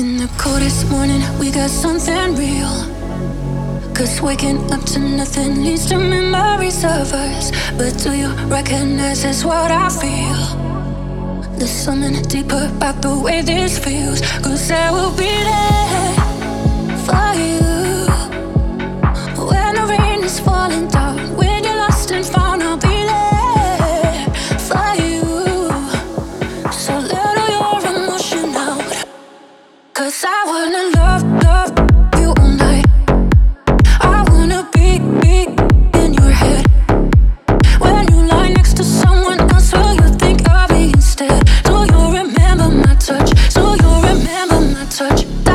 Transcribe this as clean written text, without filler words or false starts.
the coldest morning, we got something real. Cause waking up to nothing leads to memories of us. But do you recognize it's what I feel? There's something deeper about the way this feels. Cause I will be there for you when the rain is falling down. When you're lost and found, I'll be there for you. So let all your emotion out. Cause I wanna love you all night. I wanna be in your head. When you lie next to someone else, will you think of me instead? Do you remember my touch? Do you remember my touch?